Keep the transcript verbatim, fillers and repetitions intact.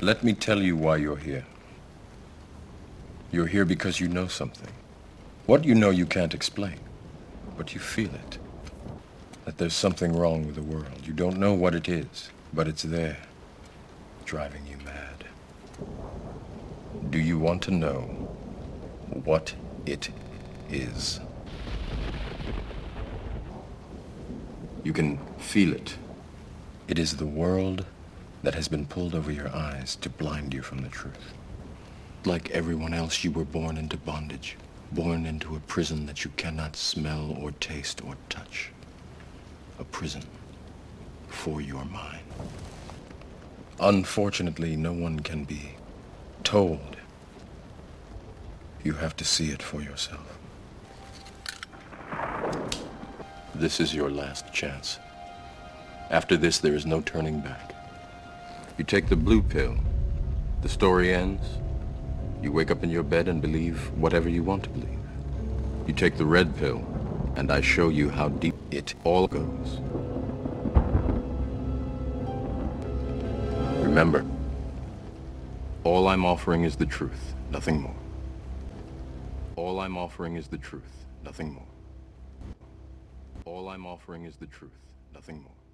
Let me tell you why you're here. You're here because you know something. What you know you can't explain, but you feel it. That there's something wrong with the world. You don't know what it is, but it's there, driving you mad. Do you want to know what it is? You can feel it. It is the world that has been pulled over your eyes to blind you from the truth. Like everyone else, you were born into bondage, born into a prison that you cannot smell or taste or touch. A prison for your mind. Unfortunately, no one can be told. You have to see it for yourself. This is your last chance. After this, there is no turning back. You take the blue pill, the story ends. You wake up in your bed and believe whatever you want to believe. You take the red pill, and I show you how deep it all goes. Remember, all I'm offering is the truth, nothing more. All I'm offering is the truth, nothing more. All I'm offering is the truth, nothing more.